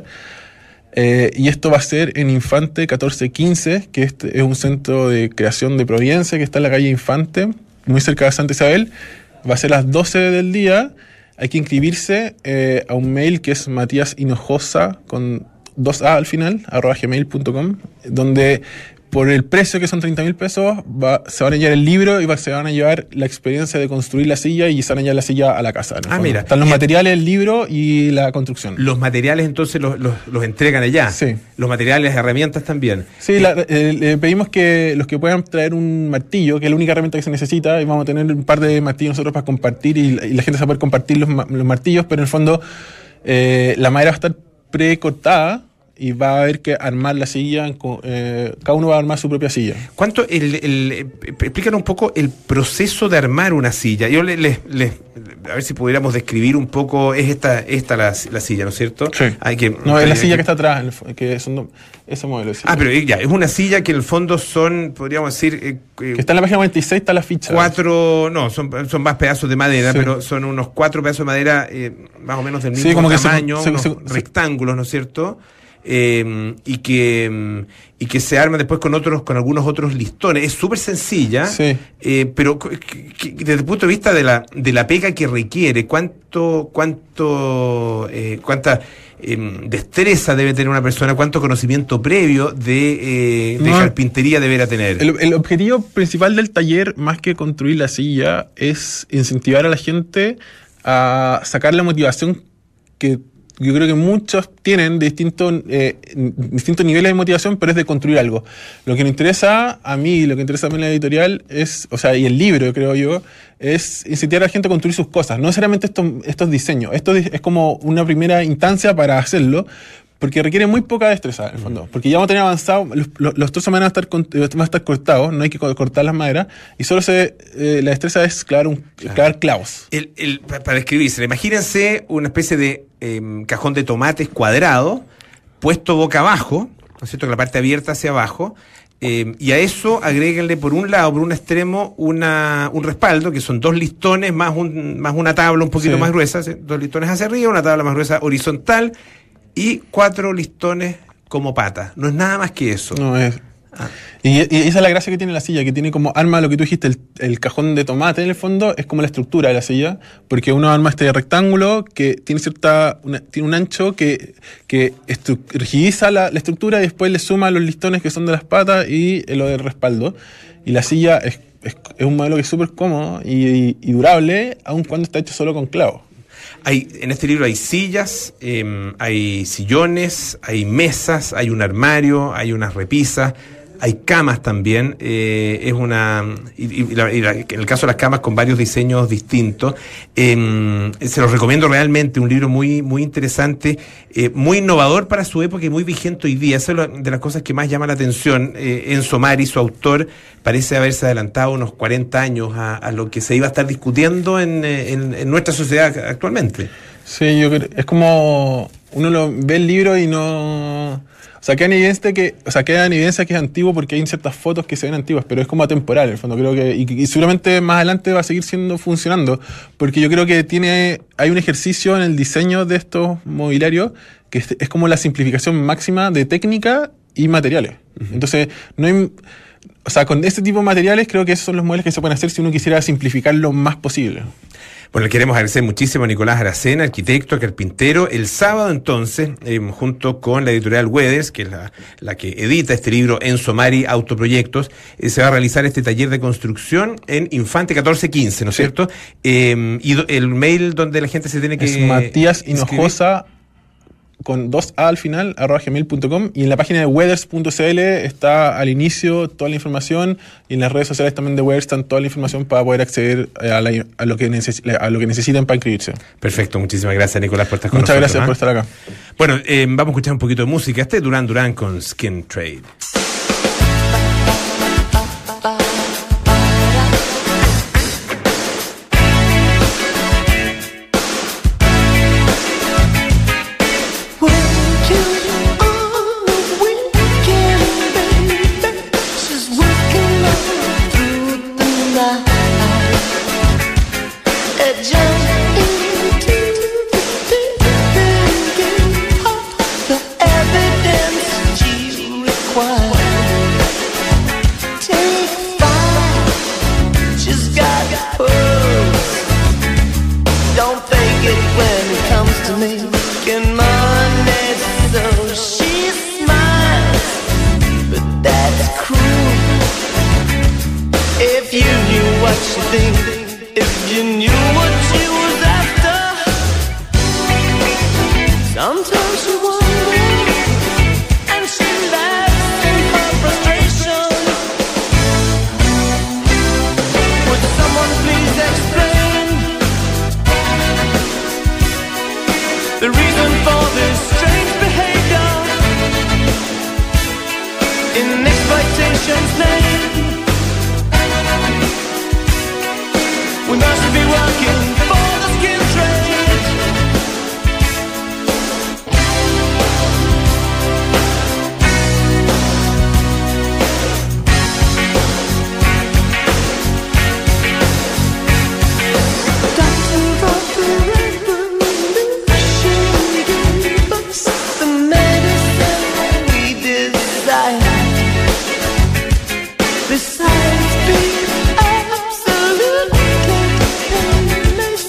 Eh, y esto va a ser en Infante catorce quince, que este es un centro de creación de Providencia que está en la calle Infante, muy cerca de Santa Isabel. Va a ser a las doce del día. Hay que inscribirse eh, a un mail que es Matías Hinojosa, con dos A al final, arroba gmail punto com, donde por el precio, que son treinta mil pesos, va, se van a llevar el libro y va, se van a llevar la experiencia de construir la silla, y se van a llevar la silla a la casa. en el Ah, fondo. mira. Están los Y- materiales, el libro y la construcción. Los materiales entonces los, los, los entregan allá. Sí. Los materiales, herramientas también. Sí, la- eh, le pedimos que los que puedan traer un martillo, que es la única herramienta que se necesita, y vamos a tener un par de martillos nosotros para compartir, y, la- y la gente se va a poder compartir los, ma- los martillos, pero en el fondo eh, la madera va a estar precortada y va a haber que armar la silla, en co- eh, cada uno va a armar su propia silla. ¿Cuánto, el, el, eh, explícanos un poco el proceso de armar una silla? Yo le, le- le- a ver si pudiéramos describir un poco, es esta, esta la, la silla, ¿no es cierto? Hay que, No, es la silla que está atrás, en el fo- que son do- ese modelo de silla. Ah, pero ya, es una silla que en el fondo son, podríamos decir, eh, eh, Que está en la página noventa y seis, está la ficha. cuatro, no, son, son más pedazos de madera, Sí. pero son unos cuatro pedazos de madera eh, más o menos del Sí, mismo como que se- tamaño, se- unos se- se- rectángulos, ¿no es cierto? Eh, y que mm, y que se arman después con otros, con algunos otros listones. Es súper sencilla, Sí. eh, pero cu- que- que- desde el punto de vista de la de la pega que requiere, cuánto cuánto eh, cuánta eh, destreza debe tener una persona, cuánto conocimiento previo de, eh, de No. carpintería deberá tener. El, el objetivo principal del taller, más que construir la silla, es incentivar a la gente a sacar la motivación que yo creo que muchos tienen de distintos, eh, distintos niveles de motivación, pero es de construir algo. Lo que me interesa a mí, lo que interesa a mí en la editorial es, o sea, y el libro, creo yo, es incentivar a la gente a construir sus cosas. No necesariamente estos, estos diseños. Esto es como una primera instancia para hacerlo, porque requiere muy poca destreza, en el fondo. Porque ya vamos a tener avanzado, los, los, los trozos van a, estar, con- van a estar cortados, no hay que co- cortar las maderas, y solo se eh, la destreza es clavar, un, clavar clavos. El, el- pa- para escribirse, imagínense una especie de em, cajón de tomates cuadrado, puesto boca abajo, ¿no es cierto? Con la parte abierta hacia abajo, em, y a eso agréguenle por un lado, por un extremo, una, un respaldo, que son dos listones más, un, más una tabla un poquito Sí. más gruesa, ¿sí? Dos listones hacia arriba, una tabla más gruesa horizontal, y cuatro listones como pata. No es nada más que eso. No es. Ah. Y, y esa es la gracia que tiene la silla, que tiene como arma lo que tú dijiste, el, el cajón de tomate en el fondo, es como la estructura de la silla, porque uno arma este rectángulo que tiene cierta una- tiene un ancho que, que estru- rigidiza la, la estructura y después le suma los listones que son de las patas y eh, lo del respaldo. Y la silla es, es, es un modelo que es súper cómodo y, y- y durable, aun cuando está hecho solo con clavos. Hay, en este libro hay sillas, em, hay sillones, hay mesas, hay un armario, hay unas repisas, hay camas también. eh, es una. Y, y la- y la- en el caso de las camas, con varios diseños distintos. Em, se los recomiendo realmente, un libro muy, muy interesante, eh, muy innovador para su época y muy vigente hoy día. Esa es lo- de las cosas que más llama la atención. Eh, Enzo Mari, su autor, parece haberse adelantado unos cuarenta años a, a lo que se iba a estar discutiendo en, eh, en- en nuestra sociedad actualmente. Sí, yo creo, es como uno lo ve el libro y no, o sea, queda en evidencia que, o sea, queda en evidencia que es antiguo porque hay ciertas fotos que se ven antiguas, pero es como atemporal, en el fondo, creo que, y, y seguramente más adelante va a seguir siendo funcionando, porque yo creo que tiene, hay un ejercicio en el diseño de estos mobiliarios que es, es como la simplificación máxima de técnica y materiales. Entonces, no hay, o sea, con este tipo de materiales creo que esos son los muebles que se pueden hacer si uno quisiera simplificar lo más posible. Bueno, le queremos agradecer muchísimo a Nicolás Aracena, arquitecto, carpintero. El sábado, entonces, eh, junto con la editorial Weathers, que es la, la que edita este libro, Enzo Mari, Autoproyectos, eh, se va a realizar este taller de construcción en Infante catorce quince, ¿no es Sí. cierto? Eh, y do- el mail donde la gente se tiene que Es Matías inscribir. Hinojosa con dos A al final, arroba gmail punto com, y en la página de weathers punto c l está al inicio toda la información, y en las redes sociales también de Weathers están toda la información para poder acceder a, la- a lo, que neces- a lo que necesiten para inscribirse. Perfecto, muchísimas gracias, Nicolás, por estar con Muchas nosotros. gracias ¿ah? por estar acá. Bueno, eh, vamos a escuchar un poquito de música. Este es Duran Duran con Skin Trade. Don't fake it when it comes to making money. So she smiles, but that's cruel. If you knew what she thinks, if you knew what she was after, sometimes she wonders, and she laughs in her frustration. Would someone please explain the reason for this strange behavior in exploitation's name? We must be working for the skin trade. Doctor of the revolution gave us the medicine we desire. Besides being absolutely painless,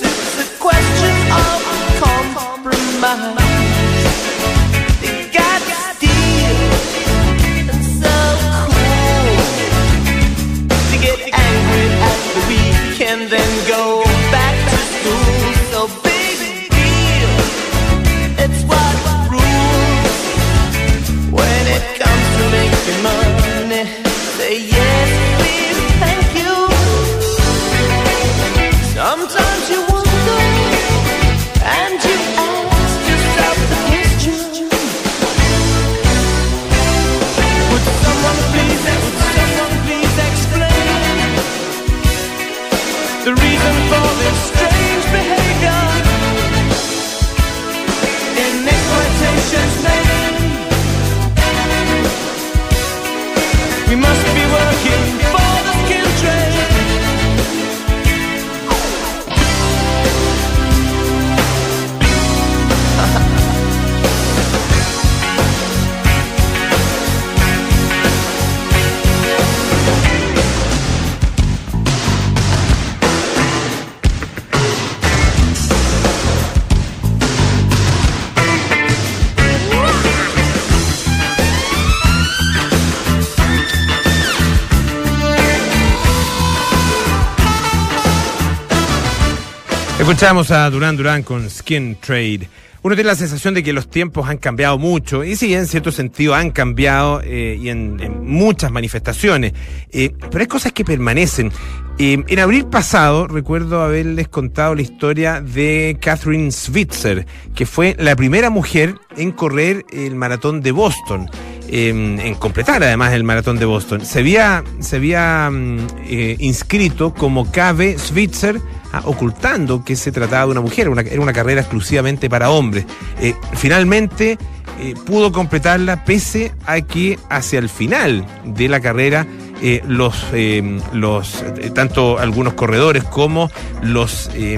Escuchamos a Duran Duran con Skin Trade. Uno tiene la sensación de que los tiempos han cambiado mucho, y sí, en cierto sentido han cambiado eh, y en, en muchas manifestaciones, eh, pero hay cosas que permanecen. Eh, en abril pasado recuerdo haberles contado la historia de Catherine Switzer, que fue la primera mujer en correr el maratón de Boston. Eh, en completar además el maratón de Boston. Se había, se había eh, inscrito como K B Switzer, ah, ocultando que se trataba de una mujer, una, era una carrera exclusivamente para hombres. Eh, finalmente eh, pudo completarla, pese a que hacia el final de la carrera eh, los, eh, los eh, tanto algunos corredores como los eh,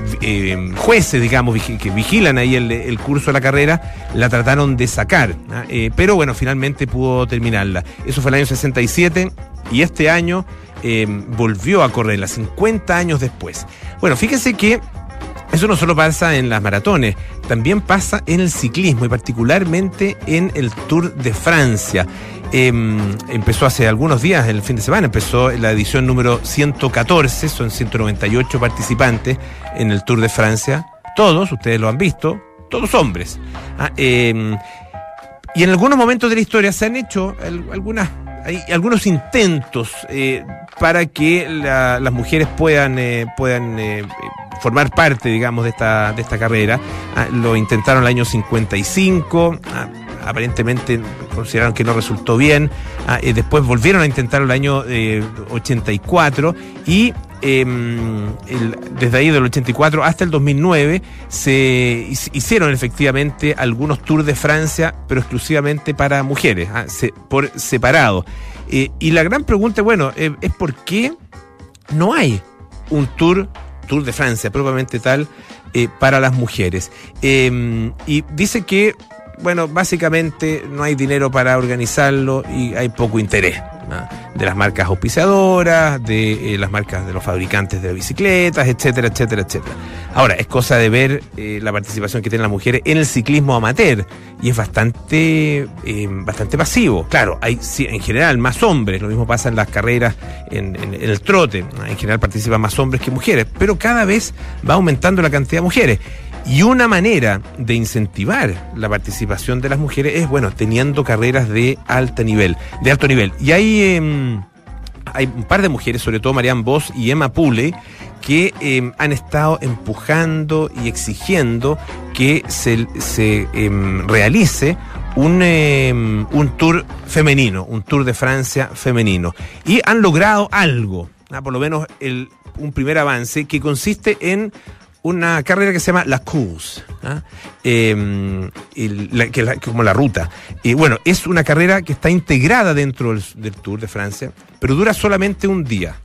eh, jueces, digamos, vig- que vigilan ahí el, el curso de la carrera, la trataron de sacar, ¿ah? eh, pero bueno, finalmente pudo terminarla. Eso fue el año sesenta y siete, y este año eh, volvió a correrla cincuenta años después. Bueno, fíjense que eso no solo pasa en las maratones, también pasa en el ciclismo, y particularmente en el Tour de Francia. Eh, empezó hace algunos días, el fin de semana, empezó la edición número ciento catorce, son ciento noventa y ocho participantes en el Tour de Francia, todos, ustedes lo han visto, todos hombres. Ah, eh, y en algunos momentos de la historia se han hecho el, algunas... Hay algunos intentos eh, para que la, las mujeres puedan eh, puedan eh, formar parte, digamos, de esta de esta carrera. Ah, lo intentaron el año cincuenta y cinco, ah, aparentemente consideraron que no resultó bien. Ah, eh, después volvieron a intentarlo el año eh, ochenta y cuatro, y eh, el, desde ahí del ochenta y cuatro hasta el dos mil nueve se hicieron efectivamente algunos Tours de Francia, pero exclusivamente para mujeres, ah, se, por separado. Eh, y la gran pregunta, bueno, eh, es por qué no hay un Tour, Tour de Francia propiamente tal, eh, para las mujeres. Eh, y dice que, bueno, básicamente no hay dinero para organizarlo y hay poco interés, ¿no?, de las marcas auspiciadoras, de eh, las marcas de los fabricantes de bicicletas, etcétera, etcétera, etcétera. Ahora, es cosa de ver eh, la participación que tienen las mujeres en el ciclismo amateur, y es bastante eh, bastante pasivo. Claro, hay sí, en general más hombres, lo mismo pasa en las carreras, en, en, en el trote, ¿no? En general participan más hombres que mujeres, pero cada vez va aumentando la cantidad de mujeres. Y una manera de incentivar la participación de las mujeres es, bueno, teniendo carreras de alto nivel, de alto nivel. Y hay, eh, hay un par de mujeres, sobre todo Marianne Vos y Emma Pooley, que eh, han estado empujando y exigiendo que se, se eh, realice un, eh, un tour femenino, un Tour de Francia femenino. Y han logrado algo, ¿no? Por lo menos el, un primer avance, que consiste en una carrera que se llama La Course, ¿ah? eh, el, la, que la, como la ruta. Y bueno, es una carrera que está integrada dentro del, del Tour de Francia, pero dura solamente un día.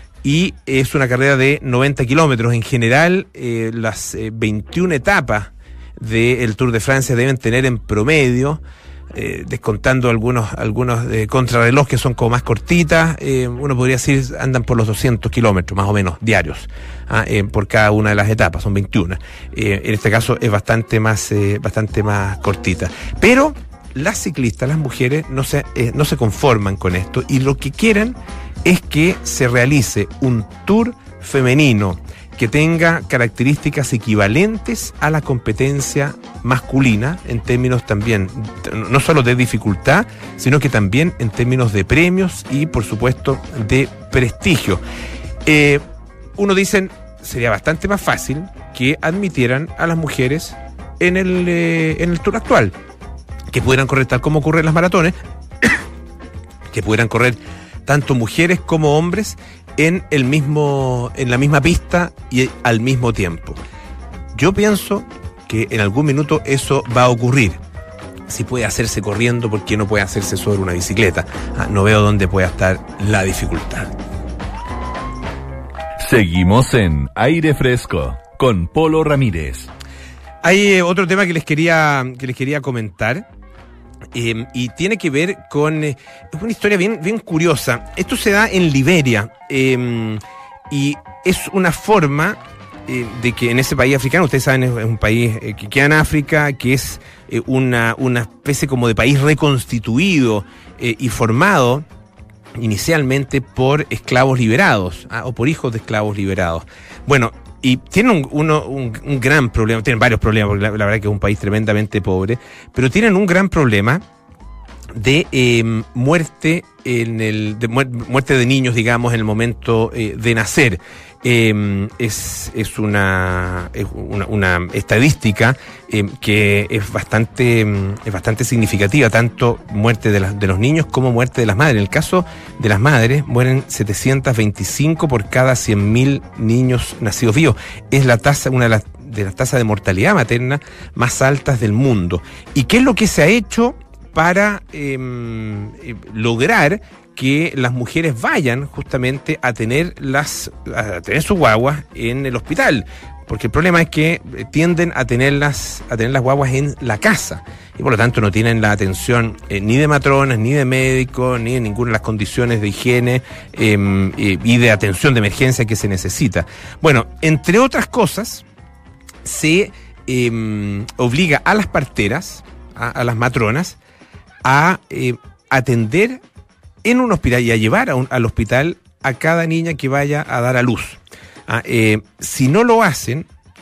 Y es una carrera de noventa kilómetros. En general, eh, las eh, veintiuna etapas del Tour de Francia deben tener en promedio, eh, descontando algunos algunos eh, contrarreloj que son como más cortitas, eh, uno podría decir andan por los doscientos kilómetros más o menos diarios, ah, eh, por cada una de las etapas, son veintiuna. Eh, en este caso es bastante más eh, bastante más cortita, pero las ciclistas, las mujeres, no se eh, no se conforman con esto, y lo que quieren es que se realice un tour femenino que tenga características equivalentes a la competencia masculina, en términos también, no solo de dificultad, sino que también en términos de premios y, por supuesto, de prestigio. Eh, uno dice, sería bastante más fácil que admitieran a las mujeres en el, eh, en el Tour actual, que pudieran correr tal como ocurre en las maratones, que pudieran correr tanto mujeres como hombres en el mismo, en la misma pista y al mismo tiempo. Yo pienso que en algún minuto eso va a ocurrir. Si puede hacerse corriendo, ¿por qué no puede hacerse sobre una bicicleta? Ah, no veo dónde pueda estar la dificultad. Seguimos en Aire Fresco con Polo Ramírez. Hay eh, otro tema que les quería, que les quería comentar. Eh, y tiene que ver con eh, es una historia bien, bien curiosa. Esto se da en Liberia, eh, y es una forma eh, de que en ese país africano, ustedes saben, es, es un país eh, que queda en África, que es eh, una, una especie como de país reconstituido eh, y formado inicialmente por esclavos liberados, ¿ah? o por hijos de esclavos liberados. Bueno, y tienen un, uno, un, un gran problema, tienen varios problemas, porque la, la verdad que es un país tremendamente pobre, pero tienen un gran problema de eh, muerte en el de muerte de niños, digamos, en el momento eh, de nacer. Eh, es es una es una, una estadística eh, que es bastante es bastante significativa, tanto muerte de, la, de los niños como muerte de las madres. En el caso de las madres mueren setecientos veinticinco por cada cien mil niños nacidos vivos. Es la tasa, una de las de las tasas de mortalidad materna más altas del mundo. ¿Y qué es lo que se ha hecho para eh, eh, lograr que las mujeres vayan justamente a tener las a tener sus guaguas en el hospital? Porque el problema es que tienden a tenerlas a tener las guaguas en la casa y por lo tanto no tienen la atención eh, ni de matronas, ni de médicos, ni de ninguna de las condiciones de higiene eh, y de atención de emergencia que se necesita. Bueno, entre otras cosas, se eh, obliga a las parteras, a, a las matronas, a eh, atender en un hospital y a llevar a un, al hospital a cada niña que vaya a dar a luz. Ah, eh, si no lo hacen,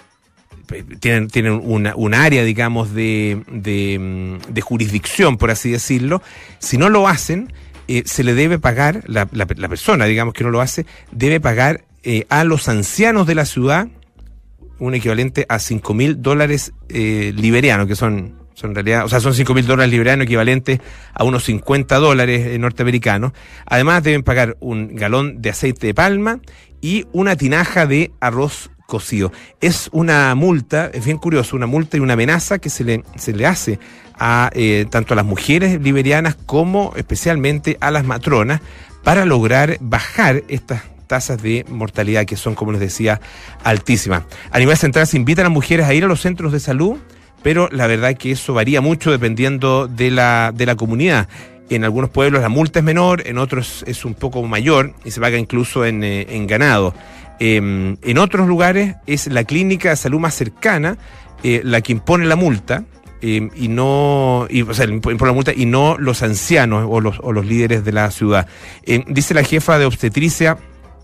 tienen, tienen una, un área, digamos, de, de, de jurisdicción, por así decirlo. Si no lo hacen, eh, se le debe pagar, la, la, la persona, digamos, que no lo hace, debe pagar eh, a los ancianos de la ciudad un equivalente a cinco mil dólares eh, liberianos, que son... Son en realidad, o sea, son cinco mil dólares liberanos equivalentes a unos cincuenta dólares eh, norteamericanos. Además deben pagar un galón de aceite de palma y una tinaja de arroz cocido. Es una multa, es bien curioso, una multa y una amenaza que se le, se le hace a eh, tanto a las mujeres liberianas como especialmente a las matronas para lograr bajar estas tasas de mortalidad que son, como les decía, altísimas. A nivel central se invitan a las mujeres a ir a los centros de salud, pero la verdad es que eso varía mucho dependiendo de la, de la comunidad. En algunos pueblos la multa es menor, en otros es un poco mayor y se paga incluso en, eh, en ganado. Eh, en otros lugares es la clínica de salud más cercana eh, la que impone la multa eh, y no, y, o sea, impone la multa y no los ancianos o los, o los líderes de la ciudad. Eh, dice la jefa de obstetricia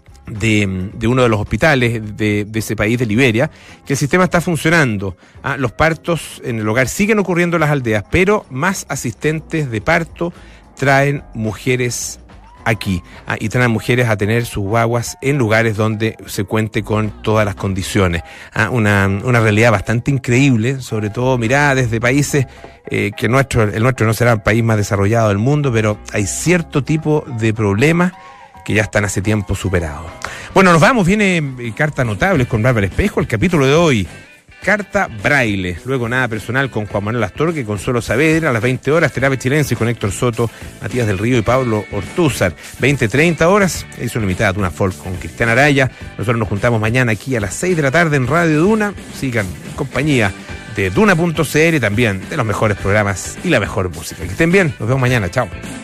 De, de uno de los hospitales de, de ese país, de Liberia, que el sistema está funcionando. Ah, los partos en el hogar siguen ocurriendo en las aldeas, pero más asistentes de parto traen mujeres aquí ah, y traen mujeres a tener sus guaguas en lugares donde se cuente con todas las condiciones. Ah, una, una realidad bastante increíble, sobre todo mirada desde países eh, que nuestro, el nuestro no será el país más desarrollado del mundo, pero hay cierto tipo de problemas que ya están hace tiempo superados. Bueno, nos vamos, viene eh, Carta Notables con Bárbara Espejo, el capítulo de hoy, Carta Braille, luego Nada Personal con Juan Manuel Astorga y Consuelo Saavedra, a las veinte horas, Terapia Chilense con Héctor Soto, Matías del Río y Pablo Ortúzar, veinte treinta horas, edición limitada, Duna Folk con Cristian Araya. Nosotros nos juntamos mañana aquí a las seis de la tarde en Radio Duna, sigan en compañía de Duna punto c l, también de los mejores programas y la mejor música. Que estén bien, nos vemos mañana, chao.